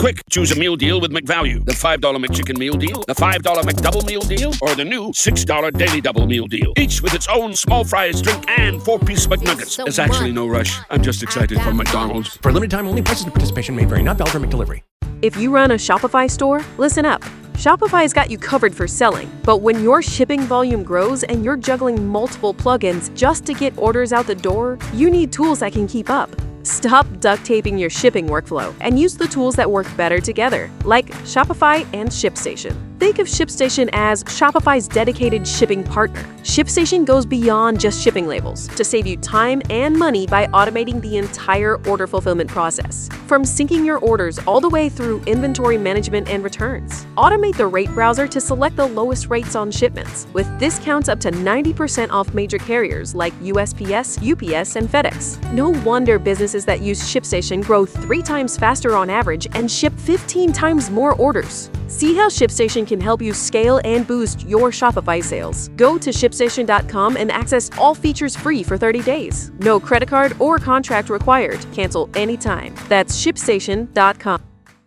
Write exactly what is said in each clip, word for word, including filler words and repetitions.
Quick, choose a meal deal with McValue. The five dollar McChicken meal deal, the five dollar McDouble meal deal, or the new six dollar Daily Double meal deal. Each with its own small fries, drink, and four-piece McNuggets. There's actually no rush. I'm just excited for McDonald's. For limited time only, prices and participation may vary. Not valid for McDelivery. If you run a Shopify store, listen up. Shopify's got you covered for selling. But when your shipping volume grows and you're juggling multiple plugins just to get orders out the door, you need tools that can keep up. Stop duct taping your shipping workflow and use the tools that work better together, like Shopify and ShipStation. Think of ShipStation as Shopify's dedicated shipping partner. ShipStation goes beyond just shipping labels to save you time and money by automating the entire order fulfillment process. From syncing your orders all the way through inventory management and returns. Automate the rate browser to select the lowest rates on shipments, with discounts up to ninety percent off major carriers like U S P S, U P S, and FedEx. No wonder businesses that use ShipStation grow three times faster on average and ship fifteen times more orders. See how ShipStation can help you scale and boost your Shopify sales. Go to ship station dot com and access all features free for thirty days. No credit card or contract required. Cancel anytime. That's ship station dot com.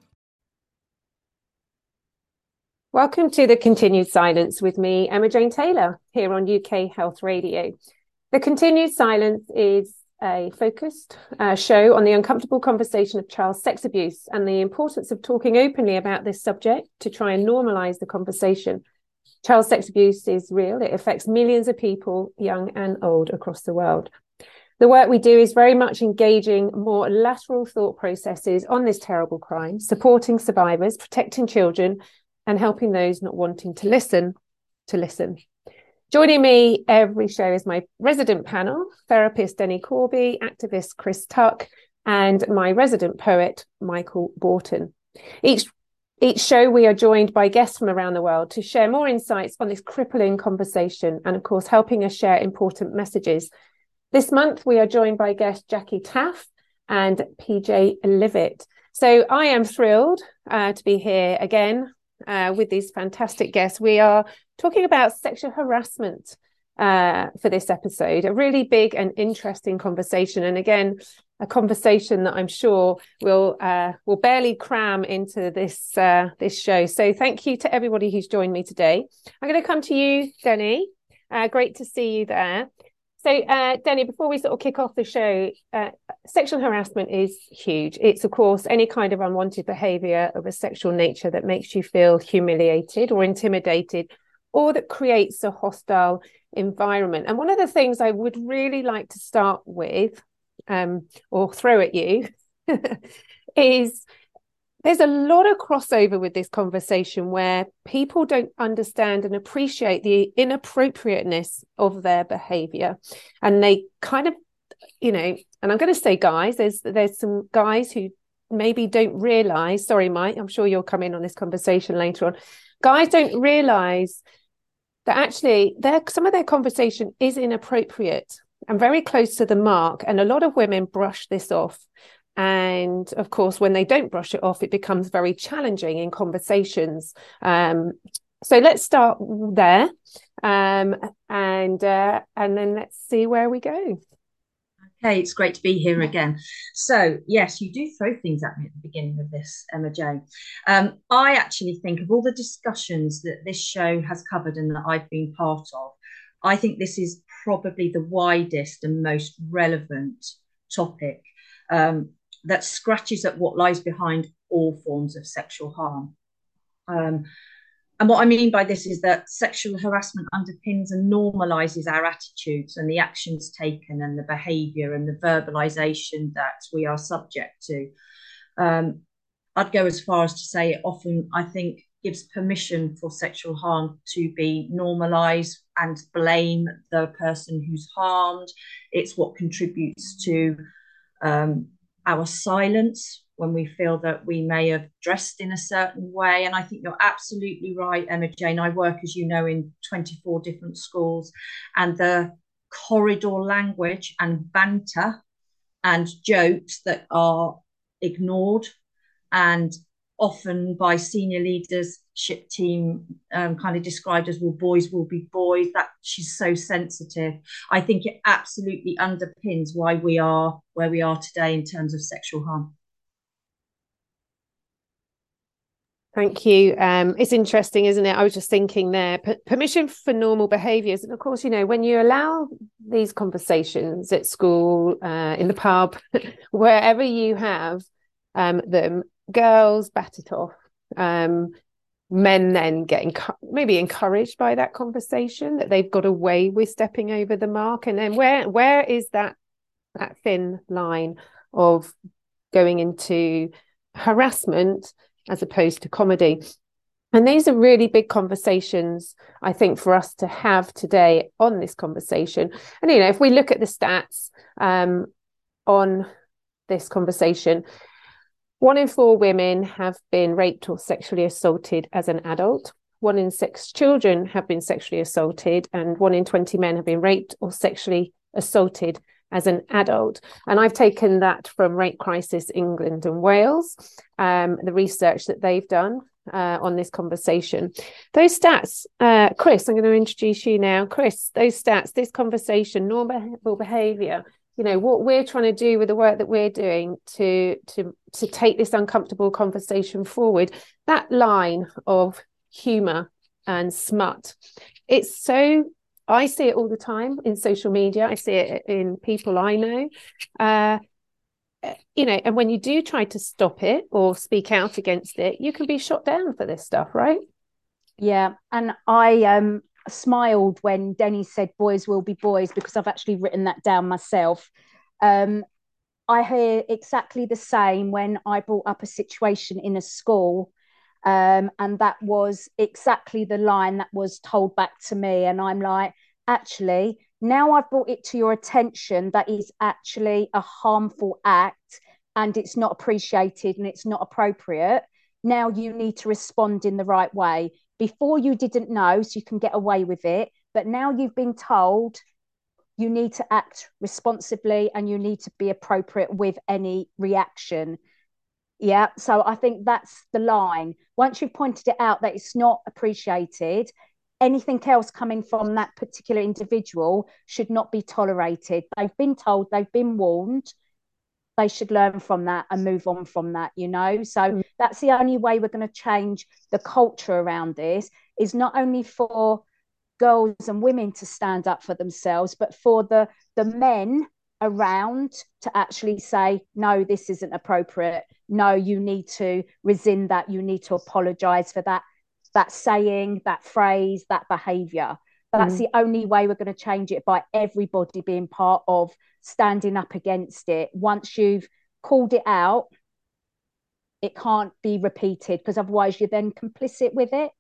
Welcome to The Continued Silence with me, Emma Jane Taylor, here on U K Health Radio. The Continued Silence is a focused uh, show on the uncomfortable conversation of child sex abuse and the importance of talking openly about this subject to try and normalise the conversation. Child sex abuse is real. It affects millions of people, young and old, across the world. The work we do is very much engaging more lateral thought processes on this terrible crime, supporting survivors, protecting children, and helping those not wanting to listen to listen. Joining me every show is my resident panel, therapist Denny Corby, activist Chris Tuck, and my resident poet, Michael Borton. Each, each show we are joined by guests from around the world to share more insights on this crippling conversation and, of course, helping us share important messages. This month, we are joined by guest Jackie Taff and P J Livet. So I am thrilled uh, to be here again uh, with these fantastic guests. We are talking about sexual harassment uh, for this episode, a really big and interesting conversation. And again, a conversation that I'm sure will uh, will barely cram into this uh, this show. So thank you to everybody who's joined me today. I'm going to come to you, Denny. Uh, great to see you there. So, uh, Denny, before we sort of kick off the show, uh, sexual harassment is huge. It's, of course, any kind of unwanted behaviour of a sexual nature that makes you feel humiliated or intimidated, or that creates a hostile environment. And one of the things I would really like to start with, um, or throw at you, is there's a lot of crossover with this conversation where people don't understand and appreciate the inappropriateness of their behaviour. And they kind of, you know, and I'm going to say guys, there's there's some guys who maybe don't realise, sorry, Mike, I'm sure you'll come in on this conversation later on. Guys don't realise that actually their, some of their conversation is inappropriate and very close to the mark. And a lot of women brush this off. And of course, when they don't brush it off, it becomes very challenging in conversations. Um, so let's start there, um, and uh, and then let's see where we go. Okay, it's great to be here again. So yes, you do throw things at me at the beginning of this, Emma Jane. Um, I actually think of all the discussions that this show has covered and that I've been part of, I think this is probably the widest and most relevant topic um, that scratches at what lies behind all forms of sexual harm. Um, and what I mean by this is that sexual harassment underpins and normalises our attitudes and the actions taken and the behaviour and the verbalisation that we are subject to. Um, I'd go as far as to say it often, I think, gives permission for sexual harm to be normalised and blame the person who's harmed. It's what contributes to um, our silence when we feel that we may have dressed in a certain way. And I think you're absolutely right, Emma Jane. I work, as you know, in twenty-four different schools, and the corridor language and banter and jokes that are ignored and often by senior leadership team um, kind of described as, well, boys will be boys, that she's so sensitive. I think it absolutely underpins why we are where we are today in terms of sexual harm. Thank you. Um, it's interesting, isn't it? I was just thinking there, p- permission for normal behaviours. And of course, you know, when you allow these conversations at school, uh, in the pub, wherever you have um, them, girls bat it off. Um, men then get encu- maybe encouraged by that conversation that they've got away with stepping over the mark. And then where where is that that thin line of going into harassment as opposed to comedy? And these are really big conversations, I think, for us to have today on this conversation. And, you know, if we look at the stats um, on this conversation, one in four women have been raped or sexually assaulted as an adult. One in six children have been sexually assaulted, and one in twenty men have been raped or sexually assaulted as an adult. And I've taken that from Rape Crisis England and Wales, um, the research that they've done uh, on this conversation. Those stats, uh, Chris, I'm going to introduce you now. Chris, those stats, this conversation, normal behaviour, you know, what we're trying to do with the work that we're doing to, to, to take this uncomfortable conversation forward, that line of humour and smut, it's so... I see it all the time in social media. I see it in people I know. Uh, you know, and when you do try to stop it or speak out against it, you can be shot down for this stuff, right? Yeah. And I um, smiled when Denny said boys will be boys, because I've actually written that down myself. Um, I hear exactly the same when I brought up a situation in a school. Um, and that was exactly the line that was told back to me. And I'm like, actually, now I've brought it to your attention that is actually a harmful act and it's not appreciated and it's not appropriate. Now you need to respond in the right way. Before you didn't know, so you can get away with it. But now you've been told, you need to act responsibly and you need to be appropriate with any reaction. Yeah, so I think that's the line. Once you've pointed it out that it's not appreciated, anything else coming from that particular individual should not be tolerated. They've been told, they've been warned, they should learn from that and move on from that, you know? So mm. that's the only way we're going to change the culture around this, is not only for girls and women to stand up for themselves, but for the, the men around to actually say, no, this isn't appropriate. No, you need to rescind that. You need to apologize for that, that saying, that phrase, that behavior. That's mm. the only way we're going to change it, by everybody being part of standing up against it. Once you've called it out, it can't be repeated, because otherwise you're then complicit with it.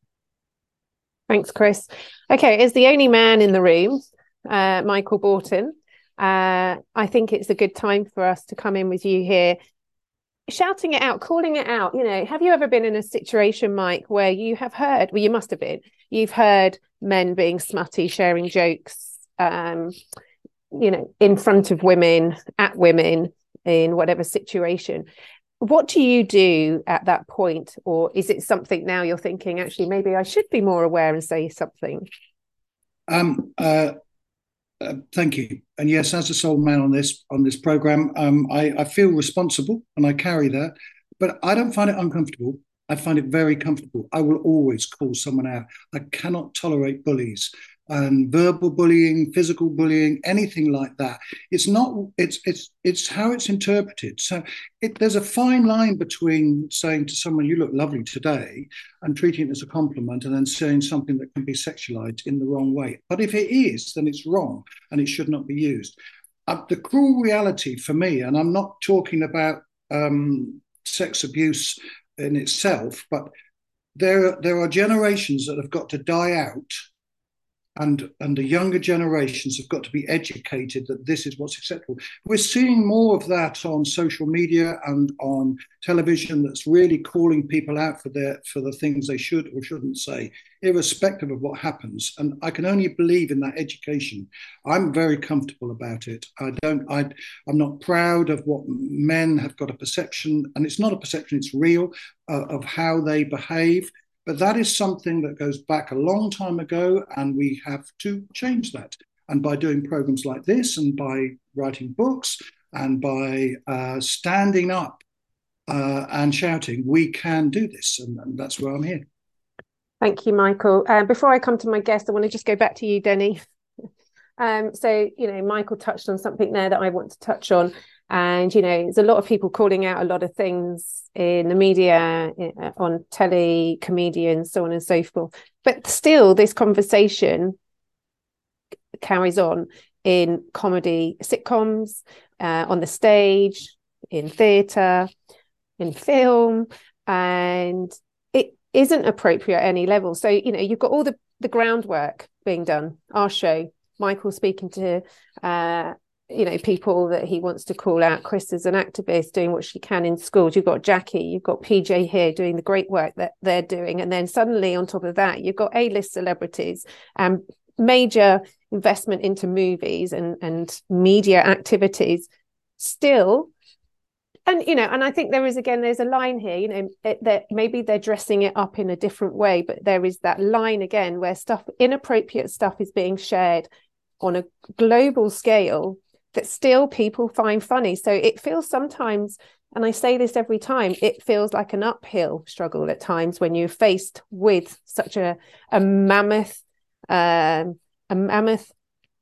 Thanks, Chris. Okay, as the only man in the room, uh, Michael Borton, Uh, I think it's a good time for us to come in with you here, shouting it out, calling it out. You know, have you ever been in a situation, Mike, where you have heard, well, you must have been, you've heard men being smutty, sharing jokes, um, you know, in front of women, at women, in whatever situation. What do you do at that point? Or is it something now you're thinking, actually, maybe I should be more aware and say something? Um, uh... Uh, thank you. And yes, as a sole man on this on this program, um, I, I feel responsible and I carry that, but I don't find it uncomfortable. I find it very comfortable. I will always call someone out. I cannot tolerate bullies and verbal bullying, physical bullying, anything like that. It's not. It's it's it's how it's interpreted. So it, there's a fine line between saying to someone, "You look lovely today," and treating it as a compliment, and then saying something that can be sexualized in the wrong way. But if it is, then it's wrong and it should not be used. Uh, the cruel reality for me, and I'm not talking about um, sex abuse in itself, but there there are generations that have got to die out. And, and the younger generations have got to be educated that this is what's acceptable. We're seeing more of that on social media and on television, that's really calling people out for their for the things they should or shouldn't say, irrespective of what happens. And I can only believe in that education. I'm very comfortable about it. I don't. I. I'm not proud of what men have got a perception, and it's not a perception. It's real, uh, of how they behave. But that is something that goes back a long time ago, and we have to change that. And by doing programs like this, and by writing books, and by uh, standing up uh, and shouting, we can do this. And, and that's why I'm here. Thank you, Michael. Uh, before I come to my guest, I want to just go back to you, Denny. um, so, you know, Michael touched on something there that I want to touch on. And, you know, there's a lot of people calling out a lot of things in the media, on telly, comedians, so on and so forth. But still, this conversation carries on in comedy sitcoms, uh, on the stage, in theatre, in film, and it isn't appropriate at any level. So, you know, you've got all the, the groundwork being done. Our show, Michael speaking to, uh, you know, people that he wants to call out. Chris is an activist doing what she can in schools. You've got Jackie, you've got P J here doing the great work that they're doing. And then suddenly on top of that, you've got A-list celebrities and major investment into movies and, and media activities still. And, you know, and I think there is, again, there's a line here, you know, it, that maybe they're dressing it up in a different way, but there is that line again where stuff, inappropriate stuff is being shared on a global scale that still people find funny. So it feels sometimes, and I say this every time, it feels like an uphill struggle at times when you're faced with such a, a mammoth, um, a mammoth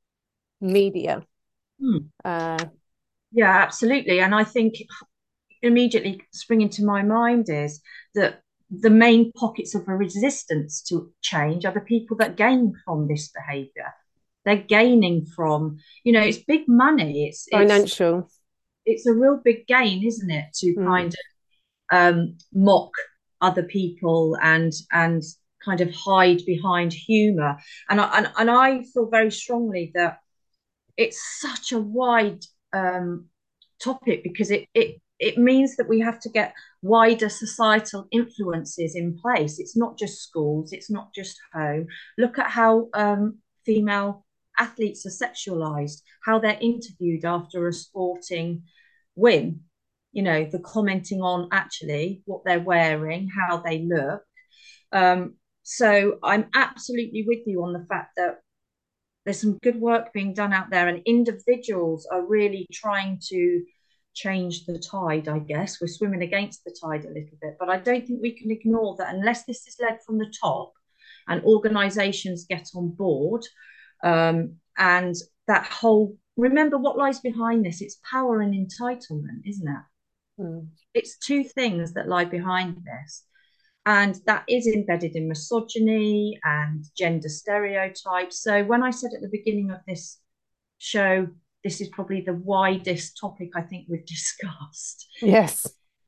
media. Hmm. Uh, yeah, absolutely. And I think immediately springing to my mind is that the main pockets of a resistance to change are the people that gain from this behaviour. They're gaining from, you know, it's big money. It's financial. It's, it's a real big gain, isn't it, to mm. kind of um, mock other people and and kind of hide behind humour. And I, and, and I feel very strongly that it's such a wide um, topic because it, it it means that we have to get wider societal influences in place. It's not just schools. It's not just home. Look at how um, female athletes are sexualized, how they're interviewed after a sporting win, you know, the commenting on actually what they're wearing, how they look. Um, so I'm absolutely with you on the fact that there's some good work being done out there and individuals are really trying to change the tide, I guess. We're swimming against the tide a little bit, but I don't think we can ignore that unless this is led from the top and organisations get on board. Um, and that whole, remember what lies behind this, it's power and entitlement, isn't it? Mm. It's two things that lie behind this. And that is embedded in misogyny and gender stereotypes. So when I said at the beginning of this show, this is probably the widest topic I think we've discussed. Yes.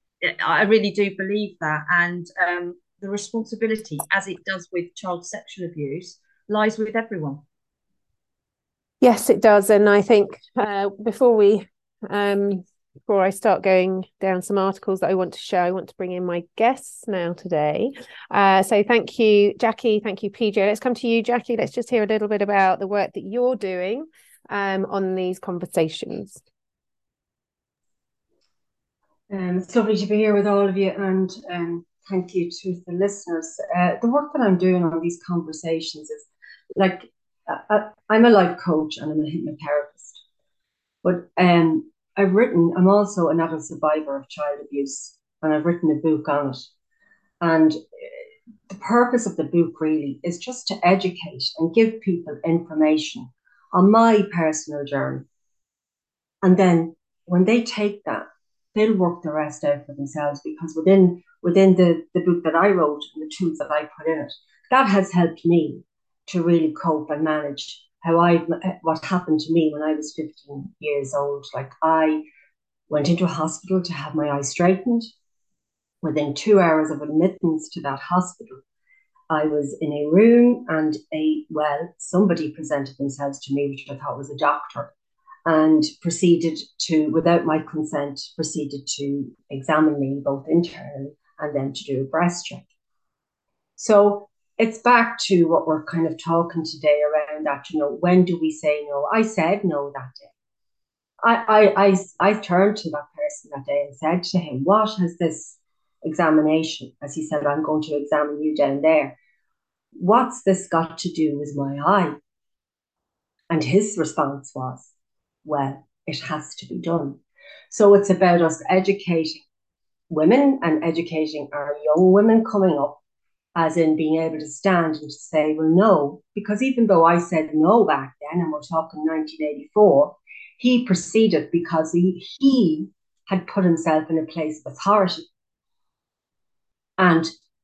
I really do believe that. And um, the responsibility, as it does with child sexual abuse, lies with everyone. Yes, it does. And I think uh, before we, um, before I start going down some articles that I want to share, I want to bring in my guests now today. Uh, so thank you, Jackie. Thank you, P J. Let's come to you, Jackie. Let's just hear a little bit about the work that you're doing um, on these conversations. Um, it's lovely to be here with all of you, and um, thank you to the listeners. Uh, the work that I'm doing on these conversations is like, I, I'm a life coach and I'm a hypnotherapist, but um, I've written, I'm also an adult survivor of child abuse, and I've written a book on it. And the purpose of the book really is just to educate and give people information on my personal journey. And then when they take that, they'll work the rest out for themselves, because within within the, the book that I wrote and the tools that I put in it, that has helped me to really cope and manage how I, what happened to me when I was fifteen years old. Like, I went into a hospital to have my eye straightened. Within two hours of admittance to that hospital, I was in a room and a, well, somebody presented themselves to me, which I thought was a doctor, and proceeded to, without my consent, proceeded to examine me both internally and then to do a breast check. So it's back to what we're kind of talking today around that, you know, when do we say no? I said no that day. I, I, I, I turned to that person that day and said to him, what has this examination, as he said, I'm going to examine you down there, what's this got to do with my eye? And his response was, well, it has to be done. So it's about us educating women and educating our young women coming up, as in being able to stand and to say, well, no, because even though I said no back then, and we're talking nineteen eighty-four, he proceeded because he, he had put himself in a place of authority. And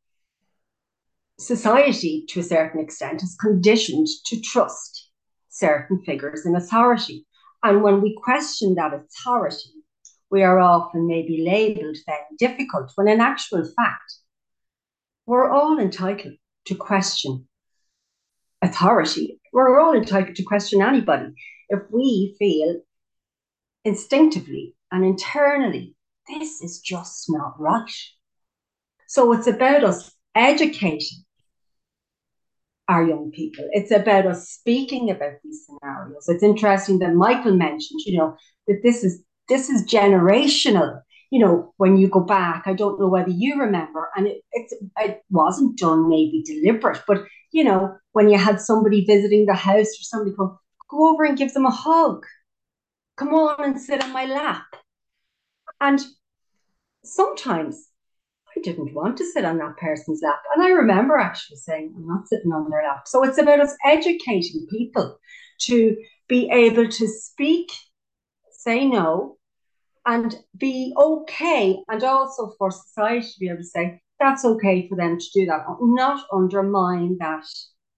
society, to a certain extent, is conditioned to trust certain figures in authority. And when we question that authority, we are often maybe labelled then difficult, when in actual fact, we're all entitled to question authority. We're all entitled to question anybody if we feel instinctively and internally, this is just not right. So it's about us educating our young people. It's about us speaking about these scenarios. It's interesting that Michael mentioned, you know, that this is this is generational. You know, when you go back, I don't know whether you remember, and it it's, it wasn't done maybe deliberate, but you know, when you had somebody visiting the house or somebody come, go over and give them a hug. Come on and sit on my lap. And sometimes I didn't want to sit on that person's lap. And I remember actually saying, I'm not sitting on their lap. So it's about us educating people to be able to speak, say no, and be okay. And also for society to be able to say, that's okay for them to do that, not undermine that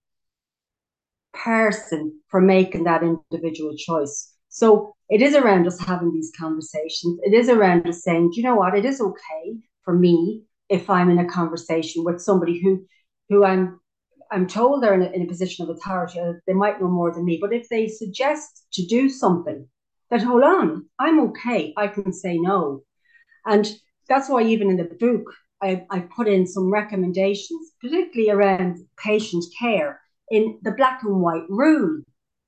person for making that individual choice. So it is around us having these conversations. It is around us saying, do you know what? It is okay for me if I'm in a conversation with somebody who, who I'm, I'm told they're in a, in a position of authority. They might know more than me, but if they suggest to do something, that hold on, I'm okay. I can say no, and that's why even in the book I, I put in some recommendations, particularly around patient care in the black and white rule.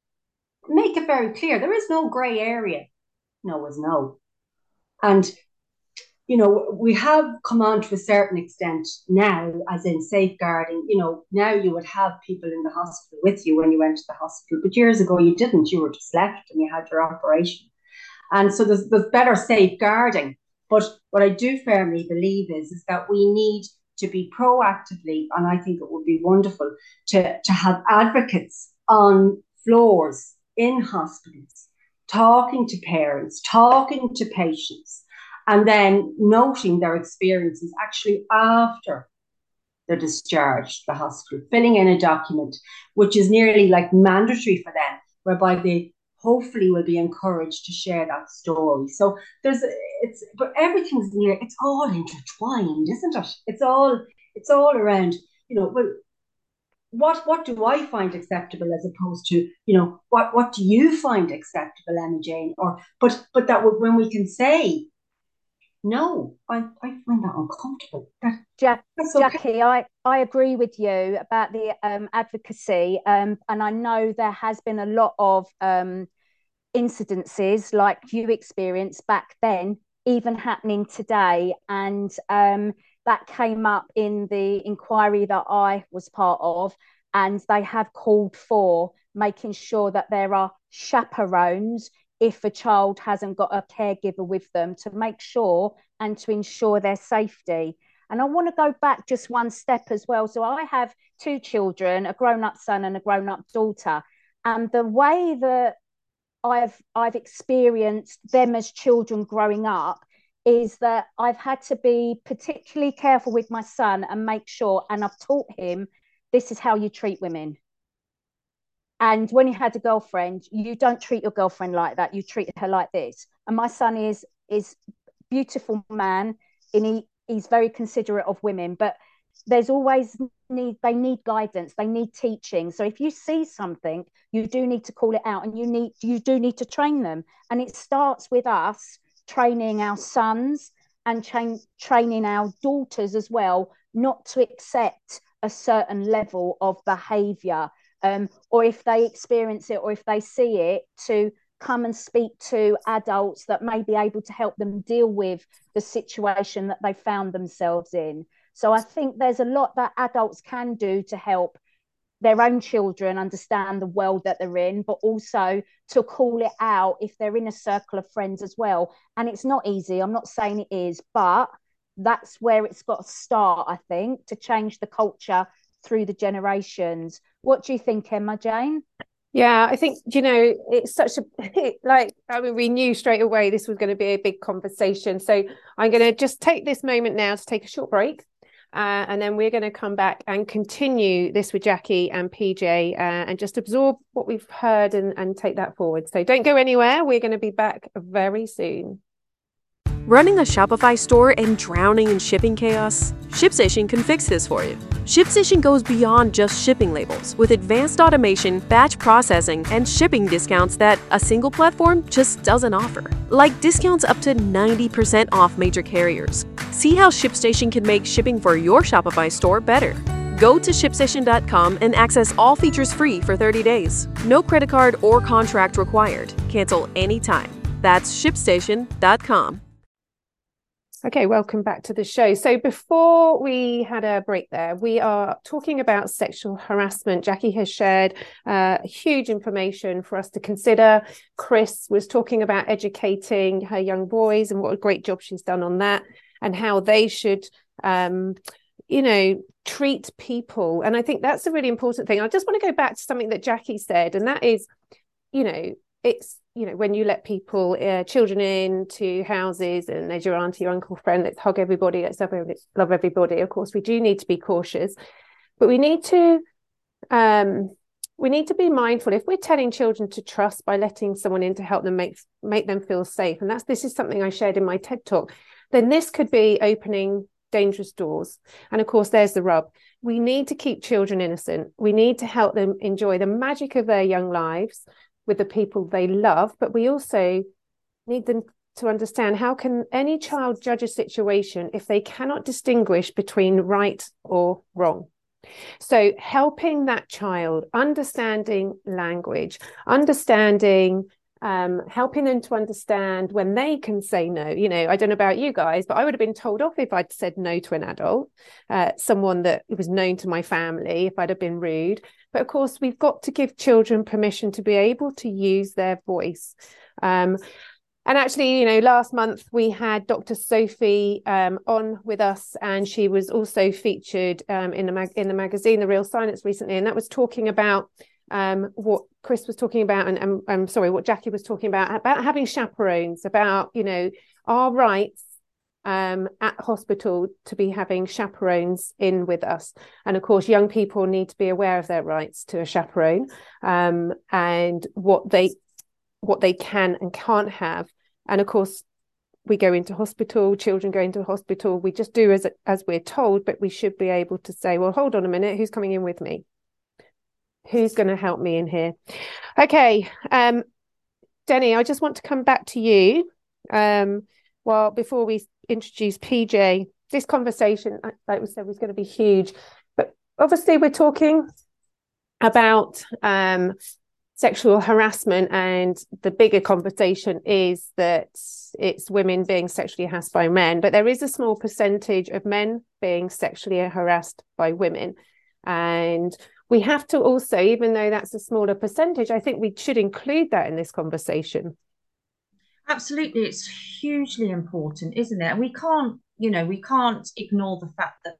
Make it very clear. There is no grey area. No is no. And, you know, we have come on to a certain extent now, as in safeguarding. You know, now you would have people in the hospital with you when you went to the hospital. But years ago, you didn't. You were just left and you had your operation. And so there's, there's better safeguarding. But what I do firmly believe is, is that we need to be proactively, and I think it would be wonderful to, to have advocates on floors in hospitals, talking to parents, talking to patients, and then noting their experiences actually after they're discharged the hospital, filling in a document, which is nearly like mandatory for them, whereby they hopefully will be encouraged to share that story. So there's, it's, but everything's near, it's all intertwined, isn't it? It's all, it's all around, you know, well, what, what do I find acceptable as opposed to, you know, what, what do you find acceptable, Emma Jane? Or, but, but that when we can say, no, I, I find that uncomfortable. That, Jack, that's okay. Jackie, I, I agree with you about the um, advocacy, um, and I know there has been a lot of um, incidences like you experienced back then, even happening today, and um, that came up in the inquiry that I was part of, and they have called for making sure that there are chaperones if a child hasn't got a caregiver with them, to make sure and to ensure their safety. And I want to go back just one step as well. So I have two children, a grown-up son and a grown-up daughter. And the way that I've I've experienced them as children growing up is that I've had to be particularly careful with my son and make sure, and I've taught him, this is how you treat women. And when he had a girlfriend, you don't treat your girlfriend like that. You treat her like this. And my son is is beautiful man, and he, he's very considerate of women. But there's always need, they need guidance. They need teaching. So if you see something, you do need to call it out, and you need you do need to train them. And it starts with us training our sons and tra- training our daughters as well, not to accept a certain level of behavior. Um, or if they experience it, or if they see it, to come and speak to adults that may be able to help them deal with the situation that they found themselves in. So I think there's a lot that adults can do to help their own children understand the world that they're in, but also to call it out if they're in a circle of friends as well. And it's not easy. I'm not saying it is, but that's where it's got to start, I think, to change the culture through the generations. What do you think, Emma Jane? Yeah, I think, you know, it's such a, like, I mean, we knew straight away this was going to be a big conversation. So I'm going to just take this moment now to take a short break. Uh, and then we're going to come back and continue this with Jackie and P J uh, and just absorb what we've heard and, and take that forward. So don't go anywhere. We're going to be back very soon. Running a Shopify store and drowning in shipping chaos? ShipStation can fix this for you. ShipStation goes beyond just shipping labels with advanced automation, batch processing, and shipping discounts that a single platform just doesn't offer. Like discounts up to ninety percent off major carriers. See how ShipStation can make shipping for your Shopify store better. Go to ship station dot com and access all features free for thirty days. No credit card or contract required. Cancel anytime. That's ship station dot com. Okay, welcome back to the show. So before we had a break there, we are talking about sexual harassment. Jackie has shared uh, huge information for us to consider. Chris was talking about educating her young boys and what a great job she's done on that and how they should, um, you know, treat people. And I think that's a really important thing. I just want to go back to something that Jackie said, and that is, you know, it's, you know, when you let people, uh, children into houses and there's your auntie, your uncle, friend, let's hug everybody, let's love, let's love everybody. Of course, we do need to be cautious, but we need to, um, we need to be mindful. If we're telling children to trust by letting someone in to help them make, make them feel safe, and that's, this is something I shared in my TED Talk, then this could be opening dangerous doors. And of course, there's the rub. We need to keep children innocent. We need to help them enjoy the magic of their young lives with the people they love, but we also need them to understand, how can any child judge a situation if they cannot distinguish between right or wrong? So helping that child, understanding language, understanding, um, helping them to understand when they can say no. You know, I don't know about you guys, but I would have been told off if I'd said no to an adult, uh, someone that was known to my family, if I'd have been rude. But of course, we've got to give children permission to be able to use their voice. Um, and actually, you know, last month we had Doctor Sophie um, on with us, and she was also featured um, in the mag- in the magazine, The Real Science, recently, and that was talking about um, what Chris was talking about, and, and I'm sorry, what Jackie was talking about, about having chaperones, about, you know, our rights um at hospital to be having chaperones in with us. And of course, young people need to be aware of their rights to a chaperone, um and what they what they can and can't have. And of course, we go into hospital, children go into hospital, we just do as as we're told, but we should be able to say, well, hold on a minute, who's coming in with me? Who's going to help me in here? Okay, um Denny, I just want to come back to you um well before we introduce P J. This conversation, like we said, was going to be huge, but obviously we're talking about um, sexual harassment, and the bigger conversation is that it's women being sexually harassed by men, but there is a small percentage of men being sexually harassed by women. And we have to also, even though that's a smaller percentage, I think we should include that in this conversation. Absolutely, it's hugely important, isn't it? And we can't, you know, we can't ignore the fact that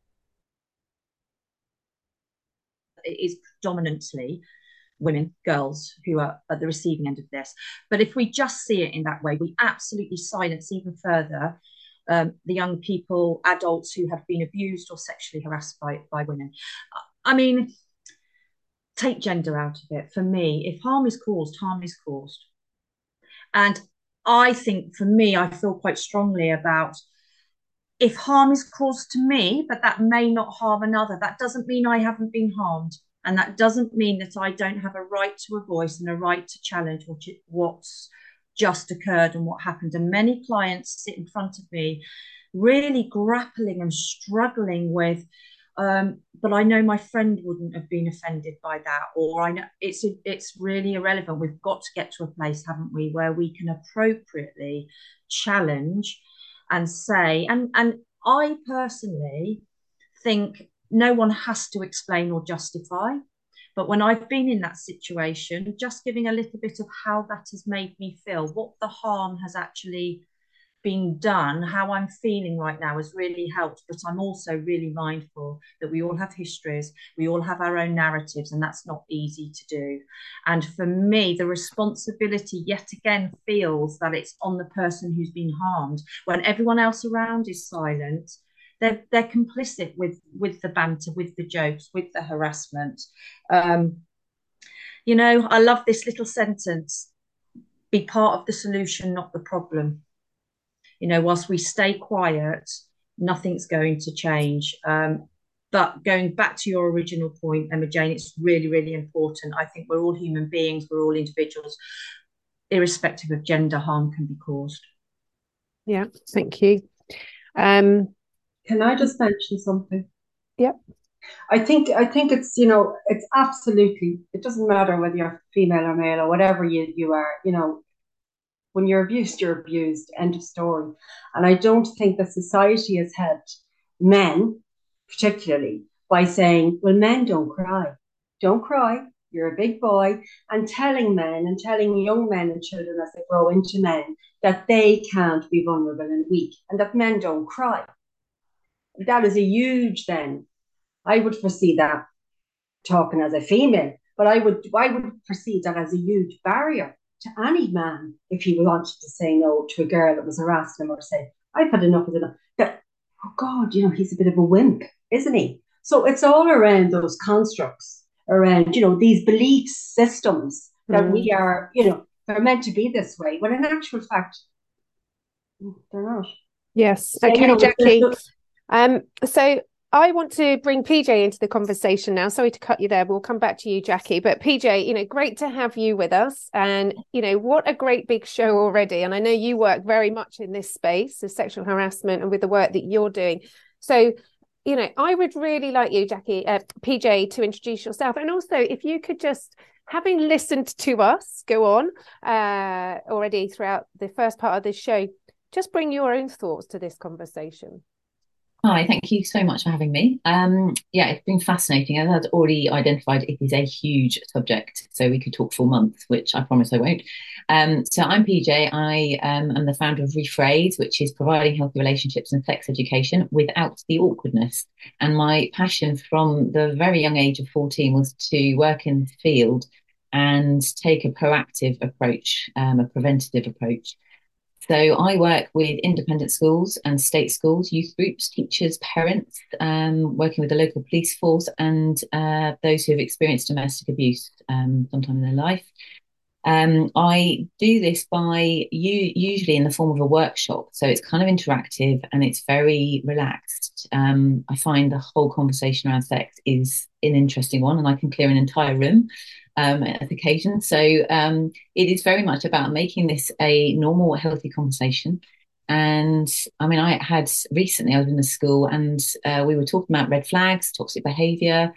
it is predominantly women, girls who are at the receiving end of this. But if we just see it in that way, we absolutely silence even further um, the young people, adults who have been abused or sexually harassed by, by women. I mean, take gender out of it. For me, if harm is caused, harm is caused. And I think, for me, I feel quite strongly about, if harm is caused to me, but that may not harm another, that doesn't mean I haven't been harmed. And that doesn't mean that I don't have a right to a voice and a right to challenge what, what's just occurred and what happened. And many clients sit in front of me really grappling and struggling with, um, but I know my friend wouldn't have been offended by that, or I know it's it's really irrelevant. We've got to get to a place, haven't we, where we can appropriately challenge and say, and and I personally think no one has to explain or justify, but when I've been in that situation, just giving a little bit of how that has made me feel, what the harm has actually being done, how I'm feeling right now has really helped. But I'm also really mindful that we all have histories, we all have our own narratives, and that's not easy to do. And for me, the responsibility yet again feels that it's on the person who's been harmed. When everyone else around is silent, they're, they're complicit with, with the banter, with the jokes, with the harassment. Um, you know, I love this little sentence: be part of the solution, not the problem. You know, whilst we stay quiet, nothing's going to change. Um, but going back to your original point, Emma Jane, it's really, really important. I think we're all human beings, we're all individuals, irrespective of gender, harm can be caused. Yeah, thank you. Um, Can I just mention something? Yeah. I think I think it's, you know, it's absolutely, it doesn't matter whether you're female or male or whatever you, you are, you know, when you're abused, you're abused, end of story. And I don't think that society has helped men, particularly, by saying, well, men don't cry. Don't cry. You're a big boy. And telling men and telling young men and children as they grow into men that they can't be vulnerable and weak and that men don't cry. That is a huge then. I would foresee that, talking as a female, but I would I would perceive that as a huge barrier to any man if he wanted to say no to a girl that was harassing him, or say, I've had enough of it. That, oh God, you know, he's a bit of a wimp, isn't he? So it's all around those constructs, around, you know, these belief systems that mm. we are, you know, they're meant to be this way, when in actual fact, they're not. Yes. Okay, yeah, you know, Jackie. Um, so I want to bring P J into the conversation now. Sorry to cut you there. We'll come back to you, Jackie. But P J, you know, great to have you with us. And, you know, what a great big show already. And I know you work very much in this space of sexual harassment and with the work that you're doing. So, you know, I would really like you, Jackie, uh, P J, to introduce yourself. And also, if you could just, having listened to us go on uh, already throughout the first part of this show, just bring your own thoughts to this conversation. Hi, thank you so much for having me. Um, yeah, it's been fascinating. As I'd already identified, it is a huge subject, so we could talk for months, which I promise I won't. Um, so I'm P J. I um, am the founder of Rephrase, which is providing healthy relationships and sex education without the awkwardness. And my passion from the very young age of fourteen was to work in the field and take a proactive approach, um, a preventative approach. So I work with independent schools and state schools, youth groups, teachers, parents, um, working with the local police force and uh, those who have experienced domestic abuse um, sometime in their life. Um, I do this by u- usually in the form of a workshop. So it's kind of interactive and it's very relaxed. Um, I find the whole conversation around sex is an interesting one, and I can clear an entire room Um, at occasion. So um, it is very much about making this a normal, healthy conversation. And I mean, I had recently, I was in a school and uh, we were talking about red flags, toxic behavior,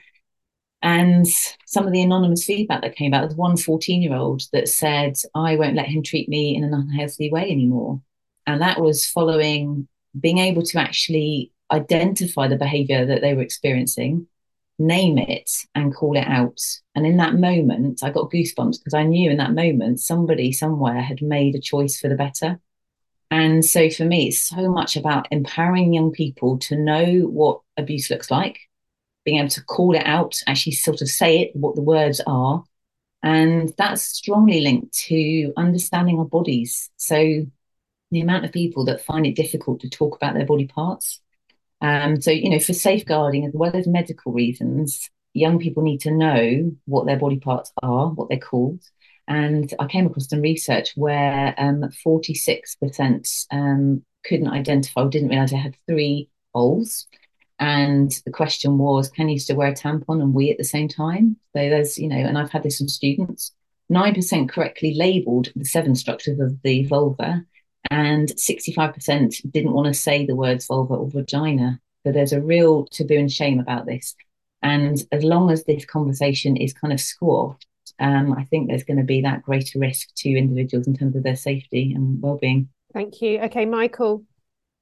and some of the anonymous feedback that came out. There was one fourteen-year-old that said, I won't let him treat me in an unhealthy way anymore. And that was following being able to actually identify the behavior that they were experiencing, name it and call it out. And in that moment, I got goosebumps because I knew in that moment somebody somewhere had made a choice for the better. And so for me, it's so much about empowering young people to know what abuse looks like, being able to call it out, actually sort of say it, what the words are. And that's strongly linked to understanding our bodies. So the amount of people that find it difficult to talk about their body parts. Um, so, you know, for safeguarding as well as medical reasons, young people need to know what their body parts are, what they're called. And I came across some research where um, forty-six percent um, couldn't identify or didn't realise they had three holes. And the question was, can you still wear a tampon and wee at the same time? So there's, you know, and I've had this from students, nine percent correctly labelled the seven structures of the vulva, and sixty-five percent didn't want to say the words vulva or vagina. So there's a real taboo and shame about this. And as long as this conversation is kind of squashed, um, I think there's going to be that greater risk to individuals in terms of their safety and well-being. Thank you. Okay, Michael.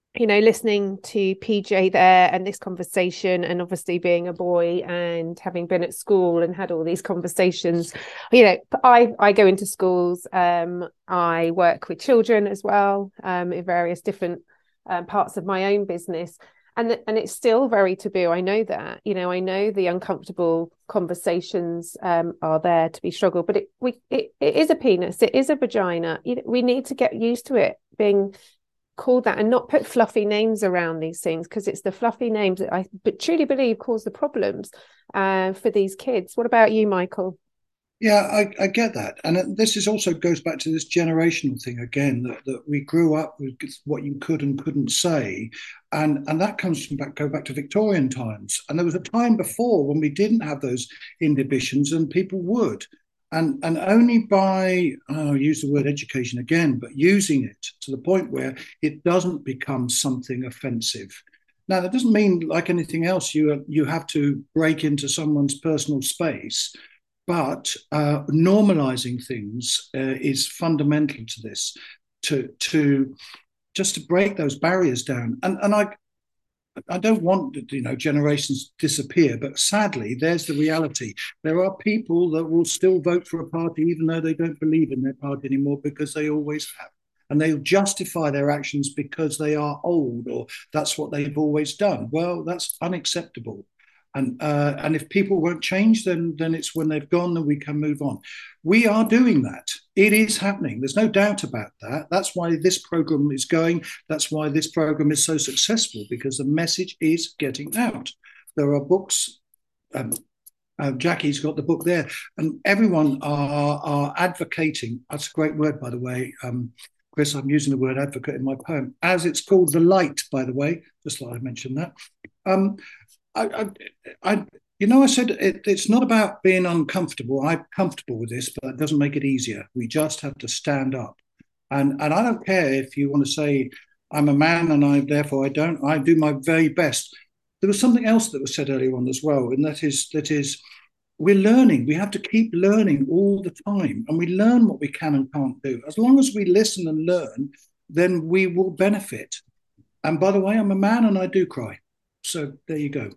you know, listening to P J there and this conversation, and obviously being a boy and having been at school and had all these conversations, you know, I, I go into schools, um, I work with children as well, um, in various different uh, parts of my own business. And, and it's still very taboo. I know that, you know, I know the uncomfortable conversations um, are there to be struggled, but it, we, it, it is a penis, it is a vagina. You know, we need to get used to it being called that and not put fluffy names around these things, because it's the fluffy names that I but truly believe cause the problems uh, for these kids. What about you, Michael? Yeah, I, I get that. And this is also goes back to this generational thing again, that, that we grew up with what you could and couldn't say. And, and that comes from back, go back to Victorian times. And there was a time before when we didn't have those inhibitions and people would. And, and only by, oh, I'll use the word education again, but using it to the point where it doesn't become something offensive. Now, that doesn't mean, like anything else, you, you have to break into someone's personal space, but uh, normalizing things uh, is fundamental to this, to, to just to break those barriers down. And, and I, I don't want, you know, generations disappear, but sadly, there's the reality. There are people that will still vote for a party even though they don't believe in their party anymore, because they always have. And they'll justify their actions because they are old, or that's what they've always done. Well, that's unacceptable. And uh, and if people won't change, then then it's when they've gone that we can move on. We are doing that. It is happening. There's no doubt about that. That's why this program is going. That's why this program is so successful, because the message is getting out. There are books. Um, uh, Jackie's got the book there, and everyone are are advocating. That's a great word, by the way. Um, Chris, I'm using the word advocate in my poem, as it's called, The Light, by the way, just like I mentioned that. Um, I, I, I, you know, I said it, it's not about being uncomfortable. I'm comfortable with this, but that doesn't make it easier. We just have to stand up. And and I don't care if you want to say I'm a man and I therefore I don't. I do my very best. There was something else that was said earlier on as well, and that is that is we're learning. We have to keep learning all the time, and we learn what we can and can't do. As long as we listen and learn, then we will benefit. And by the way, I'm a man and I do cry. So there you go.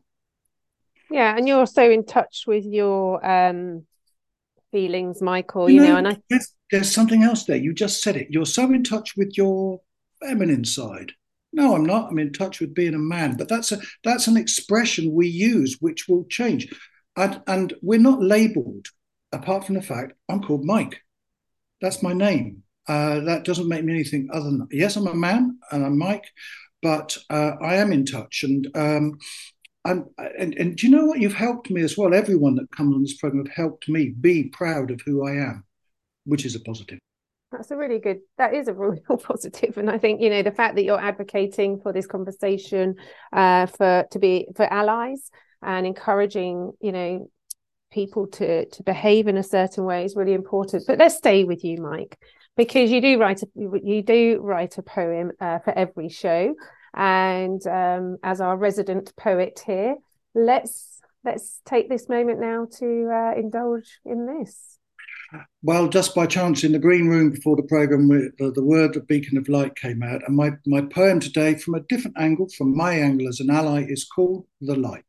Yeah, and you're so in touch with your um, feelings, Michael. You, you know, know, and I there's, there's something else there. You just said it. You're so in touch with your feminine side. No, I'm not. I'm in touch with being a man. But that's a that's an expression we use, which will change. And, and we're not labelled, apart from the fact I'm called Mike. That's my name. Uh, that doesn't make me anything other than, yes, I'm a man and I'm Mike, but uh, I am in touch. And um, I'm, and, and do you know what? You've helped me as well. Everyone that comes on this program have helped me be proud of who I am, which is a positive. That's a really good, that is a real positive. And I think, you know, the fact that you're advocating for this conversation, uh, for to be for allies and encouraging, you know, people to to behave in a certain way is really important. But let's stay with you, Mike, because you do write a, you do write a poem uh, for every show. And um, as our resident poet here, let's let's take this moment now to uh, indulge in this. Well, just by chance, in the green room before the programme, the, the word of Beacon of Light came out. And my, my poem today, from a different angle, from my angle as an ally, is called The Light.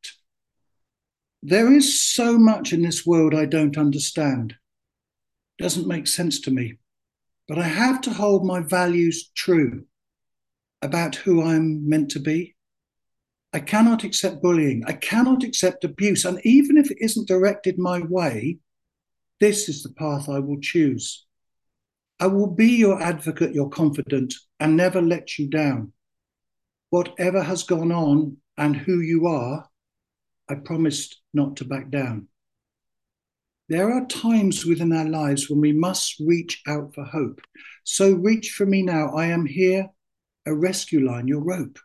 There is so much in this world I don't understand. Doesn't make sense to me. But I have to hold my values true about who I'm meant to be. I cannot accept bullying. I cannot accept abuse. And even if it isn't directed my way, this is the path I will choose. I will be your advocate, your confidant, and never let you down. Whatever has gone on and who you are, I promised not to back down. There are times within our lives when we must reach out for hope. So reach for me now. I am here, a rescue line, your rope.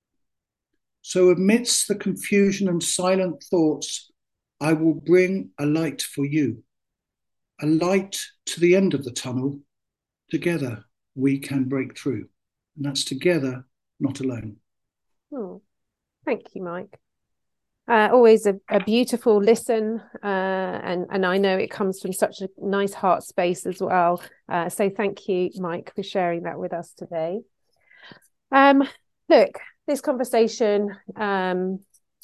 So amidst the confusion and silent thoughts, I will bring a light for you. A light to the end of the tunnel. Together we can break through. And that's together, not alone. Oh, thank you, Mike. Uh, always a, a beautiful listen, uh, and, and I know it comes from such a nice heart space as well. Uh, so thank you, Mike, for sharing that with us today. Um, look, this conversation um,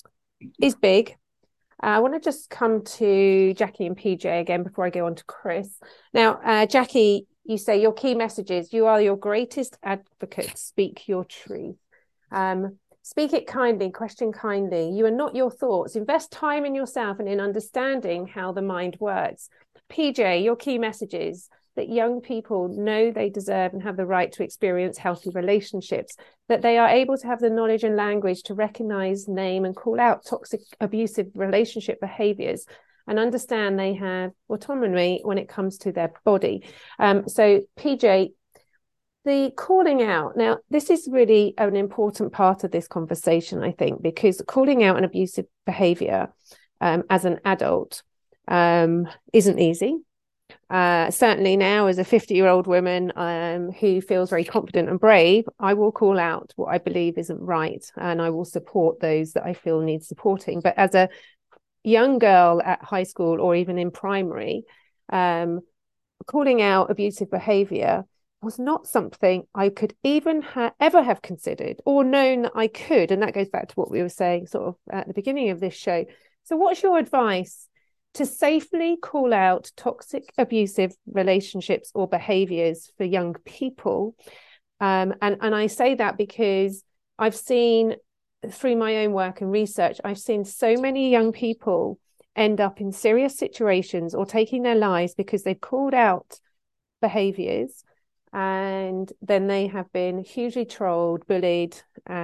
is big. Uh, I want to just come to Jackie and P J again before I go on to Chris. Now, uh, Jackie, you say your key messages: you are your greatest advocate. Speak your truth. Um, speak it kindly, question kindly. You are not your thoughts. Invest time in yourself and in understanding how the mind works. P J, your key messages: that young people know they deserve and have the right to experience healthy relationships, that they are able to have the knowledge and language to recognize, name, and call out toxic, abusive relationship behaviors, and understand they have autonomy when it comes to their body. Um, so, P J, the calling out, now, this is really an important part of this conversation, I think, because calling out an abusive behavior um, as an adult um, isn't easy. Uh, certainly now, as a fifty-year-old woman um, who feels very confident and brave, I will call out what I believe isn't right, and I will support those that I feel need supporting. But as a young girl at high school or even in primary, um, calling out abusive behaviour was not something I could even ha- ever have considered or known that I could. And that goes back to what we were saying sort of at the beginning of this show. So what's your advice to safely call out toxic, abusive relationships or behaviours for young people? Um, and, and I say that because I've seen, through my own work and research, I've seen so many young people end up in serious situations or taking their lives because they've called out behaviours, and then they have been hugely trolled, bullied,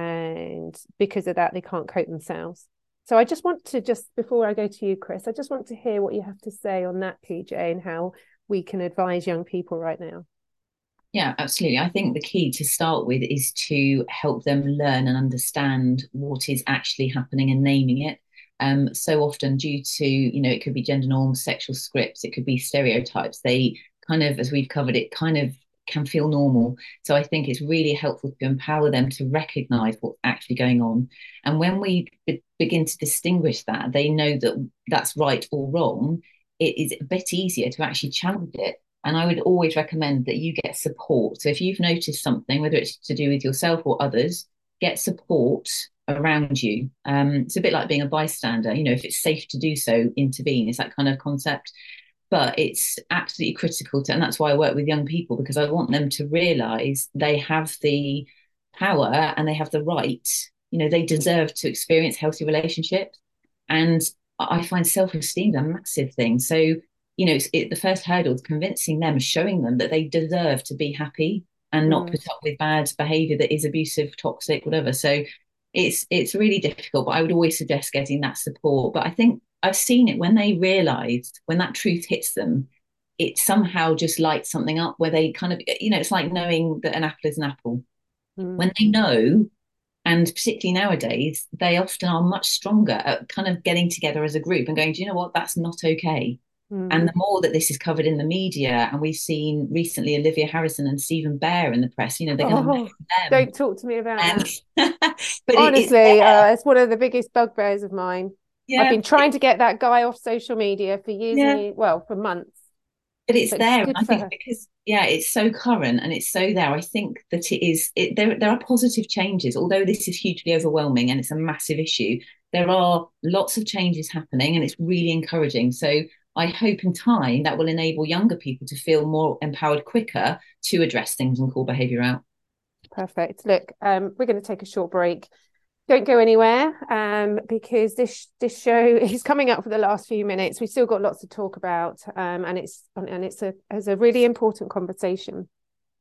and because of that, they can't cope themselves. So I just want to just, before I go to you, Chris, I just want to hear what you have to say on that, P J, and how we can advise young people right now. Yeah, absolutely. I think the key to start with is to help them learn and understand what is actually happening and naming it. Um, so often due to, you know, it could be gender norms, sexual scripts, it could be stereotypes. They kind of, as we've covered, it kind of can feel normal. So I think it's really helpful to empower them to recognise what's actually going on. And when we be- begin to distinguish that, they know that that's right or wrong, it is a bit easier to actually challenge it. And I would always recommend that you get support. So if you've noticed something, whether it's to do with yourself or others, get support around you. Um, it's a bit like being a bystander. You know, if it's safe to do so, intervene. It's that kind of concept. But it's absolutely critical to, and that's why I work with young people, because I want them to realise they have the power and they have the right, you know, they deserve to experience healthy relationships. And I find self-esteem a massive thing. So, you know, it's, it, the first hurdle is convincing them, showing them that they deserve to be happy and not mm. put up with bad behaviour that is abusive, toxic, whatever. So it's it's really difficult, but I would always suggest getting that support. But I think I've seen it when they realise, when that truth hits them, it somehow just lights something up where they kind of, you know, it's like knowing that an apple is an apple. Mm. When they know, and particularly nowadays, they often are much stronger at kind of getting together as a group and going, do you know what, that's not okay. Mm. And the more that this is covered in the media, and we've seen recently Olivia Harrison and Stephen Bear in the press, you know, they're going to oh, don't talk to me about and, that. But honestly, it, uh, it's one of the biggest bugbears of mine. Yeah. I've been trying to get that guy off social media for years, yeah. and years, well, for months. But it's but there, it's and I think her. because yeah, it's so current and it's so there. I think that it is. It, there, there are positive changes, although this is hugely overwhelming and it's a massive issue. There are lots of changes happening, and it's really encouraging. So I hope in time that will enable younger people to feel more empowered quicker to address things and call behaviour out. Perfect. Look, um, we're going to take a short break. Don't go anywhere, um, because this this show is coming up for the last few minutes. We've still got lots to talk about, um, and it's and it's a it's a really important conversation.